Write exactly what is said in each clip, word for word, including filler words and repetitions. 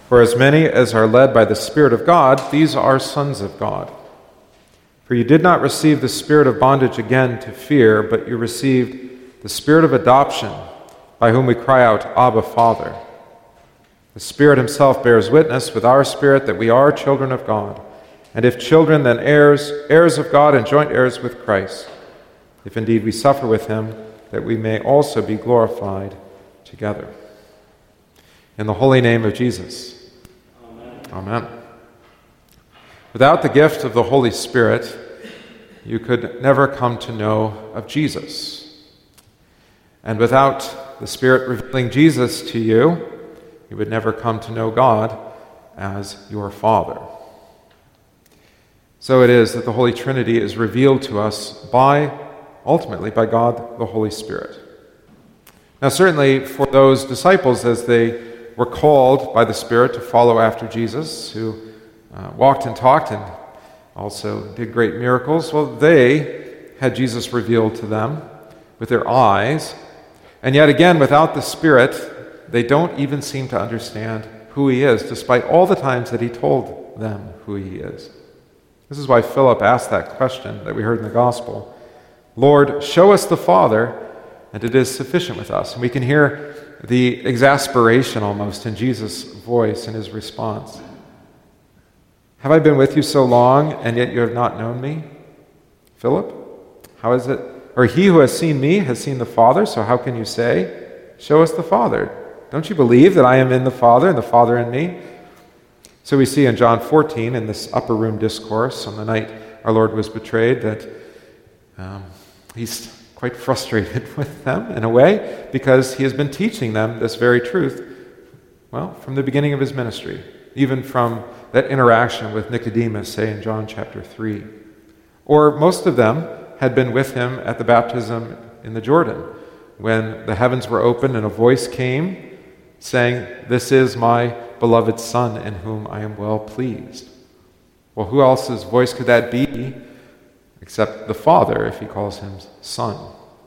For as many as are led by the Spirit of God, these are sons of God. For you did not receive the spirit of bondage again to fear, but you received the spirit of adoption, by whom we cry out, Abba, Father. The Spirit himself bears witness with our spirit that we are children of God. And if children, then heirs, heirs of God and joint heirs with Christ, if indeed we suffer with him, that we may also be glorified together. In the holy name of Jesus. Amen. Amen. Without the gift of the Holy Spirit, you could never come to know of Jesus. And without the Spirit revealing Jesus to you, you would never come to know God as your Father. So it is that the Holy Trinity is revealed to us by, ultimately, by God the Holy Spirit. Now, certainly for those disciples, as they were called by the Spirit to follow after Jesus, who uh, walked and talked and also did great miracles, well, they had Jesus revealed to them with their eyes. And yet again, without the Spirit, they don't even seem to understand who he is, despite all the times that he told them who he is. This is why Philip asked that question that we heard in the gospel. Lord, show us the Father, and it is sufficient with us. And we can hear the exasperation almost in Jesus' voice and his response. Have I been with you so long, and yet you have not known me? Philip, how is it? Or he who has seen me has seen the Father, so how can you say, show us the Father? Don't you believe that I am in the Father and the Father in me? So we see in John fourteen, in this upper room discourse on the night our Lord was betrayed, that um, he's quite frustrated with them in a way, because he has been teaching them this very truth, well, from the beginning of his ministry, even from that interaction with Nicodemus, say in John chapter three. Or most of them had been with him at the baptism in the Jordan, when the heavens were opened and a voice came saying, this is my beloved Son in whom I am well pleased. Well, who else's voice could that be except the Father, if he calls him Son?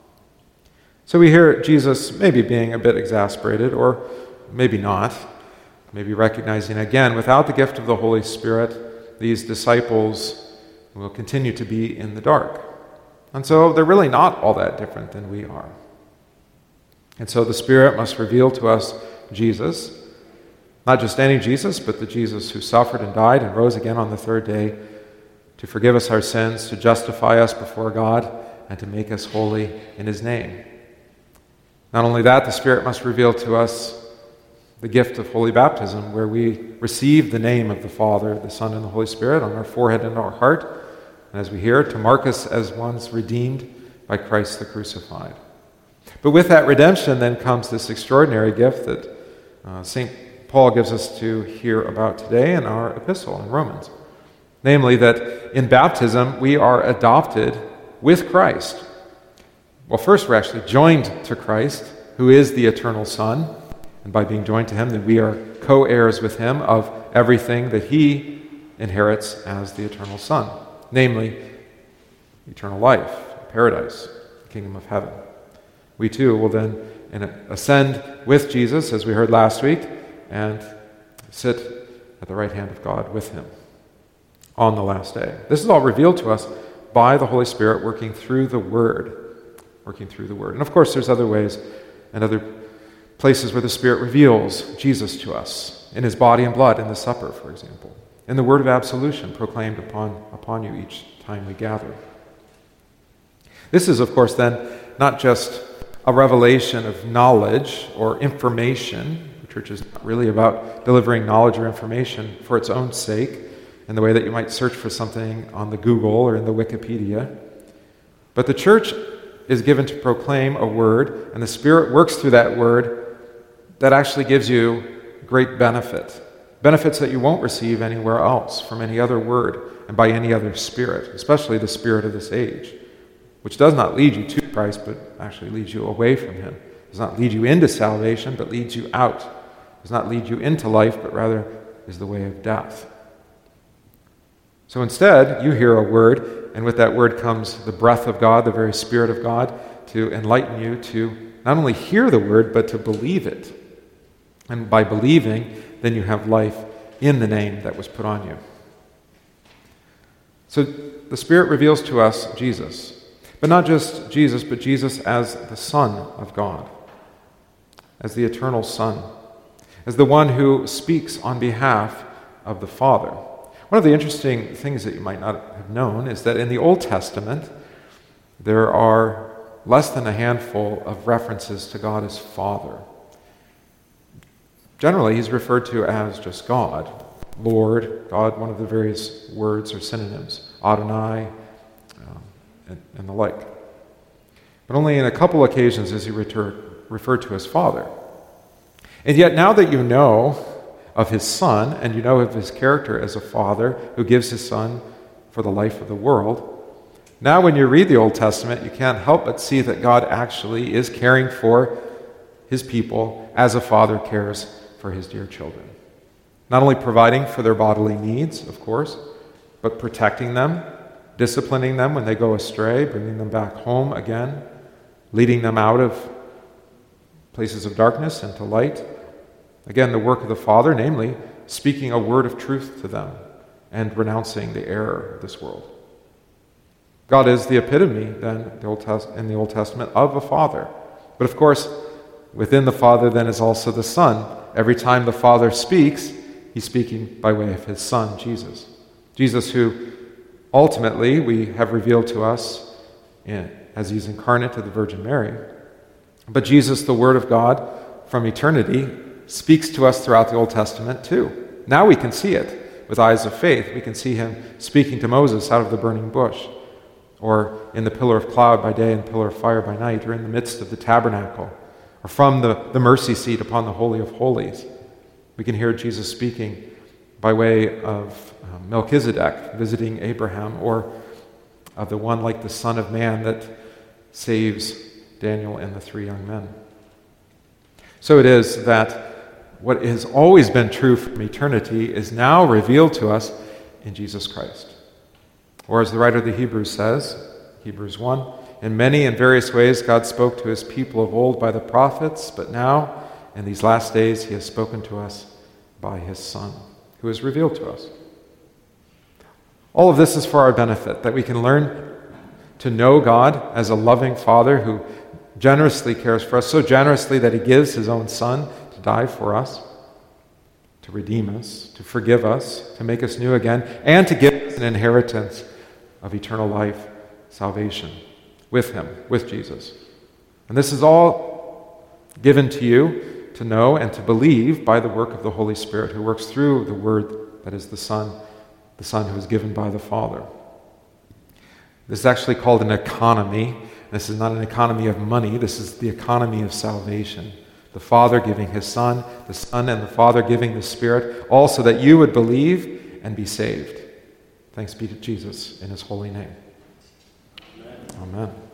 So we hear Jesus maybe being a bit exasperated, or maybe not, maybe recognizing again, without the gift of the Holy Spirit, these disciples will continue to be in the dark. And so they're really not all that different than we are. And so the Spirit must reveal to us Jesus, not just any Jesus, but the Jesus who suffered and died and rose again on the third day to forgive us our sins, to justify us before God, and to make us holy in his name. Not only that, the Spirit must reveal to us the gift of holy baptism, where we receive the name of the Father, the Son, and the Holy Spirit on our forehead and our heart, and as we hear, to mark us as ones redeemed by Christ the crucified. But with that redemption then comes this extraordinary gift that uh, Saint Paul gives us to hear about today in our epistle in Romans. Namely, that in baptism we are adopted with Christ. Well, first we're actually joined to Christ, who is the eternal Son. And by being joined to him, then we are co-heirs with him of everything that he inherits as the eternal Son. Namely, eternal life, paradise, the kingdom of heaven. We too will then ascend with Jesus, as we heard last week, and sit at the right hand of God with him on the last day. This is all revealed to us by the Holy Spirit working through the Word. Working through the Word. And of course, there's other ways and other places where the Spirit reveals Jesus to us, in his body and blood, in the supper, for example. In the word of absolution proclaimed upon, upon you each time we gather. This is, of course, then, not just a revelation of knowledge or information. The church is not really about delivering knowledge or information for its own sake, in the way that you might search for something on the Google or in the Wikipedia. But the church is given to proclaim a word, and the Spirit works through that word that actually gives you great benefit. Benefits that you won't receive anywhere else from any other word and by any other spirit, especially the spirit of this age, which does not lead you to Christ, but actually leads you away from him. It does not lead you into salvation, but leads you out. It does not lead you into life, but rather is the way of death. So instead, you hear a word, and with that word comes the breath of God, the very Spirit of God, to enlighten you to not only hear the word, but to believe it. And by believing, then you have life in the name that was put on you. So the Spirit reveals to us Jesus, but not just Jesus, but Jesus as the Son of God, as the eternal Son, as the one who speaks on behalf of the Father. One of the interesting things that you might not have known is that in the Old Testament, there are less than a handful of references to God as Father. Generally, he's referred to as just God, Lord, God, one of the various words or synonyms, Adonai, um, and, and the like. But only in a couple occasions is he retur- referred to as Father. And yet now that you know of his Son, and you know of his character as a Father who gives his Son for the life of the world, now when you read the Old Testament, you can't help but see that God actually is caring for his people as a father cares for his dear children. Not only providing for their bodily needs, of course, but protecting them, disciplining them when they go astray, bringing them back home again, leading them out of places of darkness into light. Again, the work of the Father, namely, speaking a word of truth to them and renouncing the error of this world. God is the epitome, then, in the Old Testament, of a father. But of course, within the Father, then, is also the Son. Every time the Father speaks, he's speaking by way of his Son, Jesus. Jesus, who ultimately we have revealed to us in, as he's incarnate to the Virgin Mary. But Jesus, the Word of God from eternity, speaks to us throughout the Old Testament too. Now we can see it with eyes of faith. We can see him speaking to Moses out of the burning bush, or in the pillar of cloud by day and pillar of fire by night, or in the midst of the tabernacle, or from the, the mercy seat upon the Holy of Holies. We can hear Jesus speaking by way of uh, Melchizedek visiting Abraham, or of the one like the Son of Man that saves Daniel and the three young men. So it is that what has always been true from eternity is now revealed to us in Jesus Christ. Or as the writer of the Hebrews says, Hebrews one, in many and various ways God spoke to his people of old by the prophets, but now, in these last days, he has spoken to us by his Son, who is revealed to us. All of this is for our benefit, that we can learn to know God as a loving Father who generously cares for us, so generously that he gives his own Son to die for us, to redeem us, to forgive us, to make us new again, and to give us an inheritance of eternal life, salvation, with him, with Jesus. And this is all given to you to know and to believe by the work of the Holy Spirit, who works through the Word that is the Son, the Son who is given by the Father. This is actually called an economy. This is not an economy of money. This is the economy of salvation. The Father giving his Son, the Son and the Father giving the Spirit, all so that you would believe and be saved. Thanks be to Jesus in his holy name. Amen. Amen.